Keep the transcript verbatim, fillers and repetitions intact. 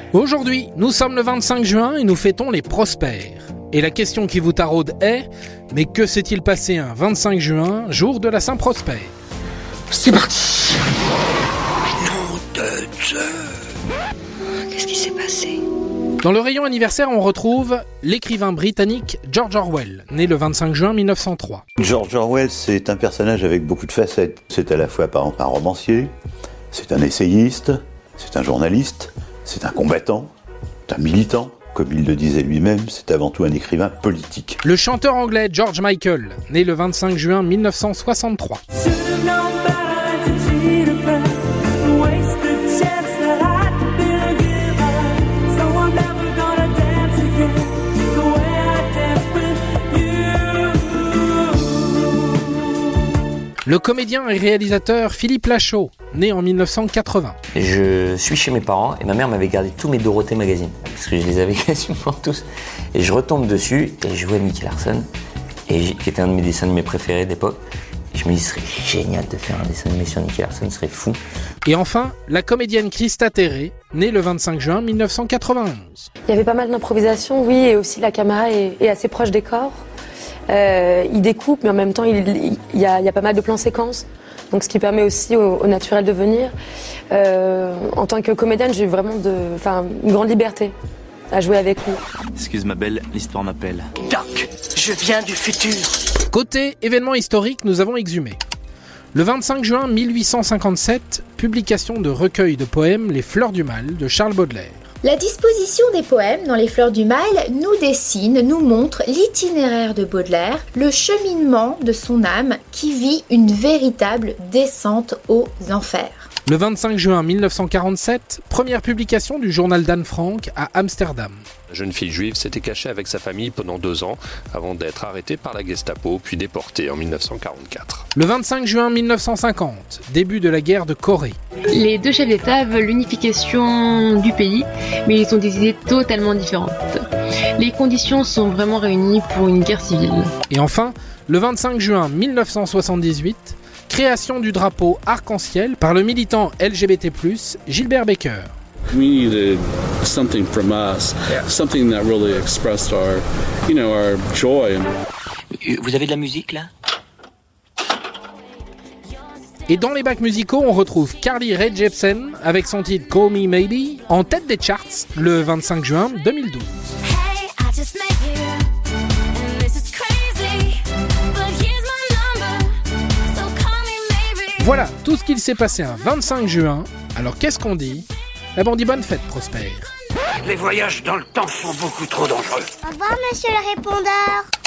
Aujourd'hui, nous sommes le vingt-cinq juin et nous fêtons les prospères. Et la question qui vous taraude est, mais que s'est-il passé un vingt-cinq juin, jour de la Saint-Prosper ? C'est parti. Nom de Dieu. Qu'est-ce qui s'est passé ? Dans le rayon anniversaire, on retrouve l'écrivain britannique George Orwell, né le vingt-cinq juin mille neuf cent trois. George Orwell, c'est un personnage avec beaucoup de facettes. C'est à la fois par exemple un romancier, c'est un essayiste, c'est un journaliste, c'est un combattant, c'est un militant. Comme il le disait lui-même, c'est avant tout un écrivain politique. Le chanteur anglais George Michael, né le vingt-cinq juin mille neuf cent soixante-trois. Le comédien et réalisateur Philippe Lachaud, né en mille neuf cent quatre-vingts. Je suis chez mes parents et ma mère m'avait gardé tous mes Dorothée magazines parce que je les avais quasiment tous. Et je retombe dessus et je vois Nicky Larson, et qui était un de mes dessins animés préférés d'époque. Et je me dis, ce serait génial de faire un dessin animé sur Nicky Larson, ce serait fou. Et enfin, la comédienne Christa Terré, née le vingt-cinq juin mille neuf cent quatre-vingt-onze. Il y avait pas mal d'improvisation, oui, et aussi la caméra est, est assez proche des corps. Euh, il découpe, mais en même temps, il, il, il, y a, il y a pas mal de plans séquences, donc ce qui permet aussi au, au naturel de venir. Euh, en tant que comédienne, j'ai eu vraiment de, enfin, une grande liberté à jouer avec lui. Excuse ma belle, l'histoire m'appelle. Doc, je viens du futur. Côté événement historique, nous avons exhumé. Le vingt-cinq juin mille huit cent cinquante-sept, publication de recueil de poèmes Les Fleurs du Mal de Charles Baudelaire. La disposition des poèmes dans Les Fleurs du Mal nous dessine, nous montre l'itinéraire de Baudelaire, le cheminement de son âme qui vit une véritable descente aux enfers. Le vingt-cinq juin mille neuf cent quarante-sept, première publication du journal d'Anne Frank à Amsterdam. La jeune fille juive s'était cachée avec sa famille pendant deux ans avant d'être arrêtée par la Gestapo puis déportée en mille neuf cent quarante-quatre. Le vingt-cinq juin mille neuf cent cinquante, début de la guerre de Corée. Les deux chefs d'État veulent l'unification du pays, mais ils ont des idées totalement différentes. Les conditions sont vraiment réunies pour une guerre civile. Et enfin, le vingt-cinq juin mille neuf cent soixante-dix-huit, création du drapeau arc-en-ciel par le militant L G B T plus, Gilbert Baker. We needed something from us, something that really expressed our, you know, our joy. Vous avez de la musique là ? Et dans les bacs musicaux, on retrouve Carly Rae Jepsen avec son titre Call Me Maybe en tête des charts le vingt-cinq juin deux mille douze. Voilà tout ce qu'il s'est passé un vingt-cinq juin. Alors qu'est-ce qu'on dit ? Eh ben on dit bonne fête, Prosper. Les voyages dans le temps sont beaucoup trop dangereux. Au revoir, monsieur le répondeur.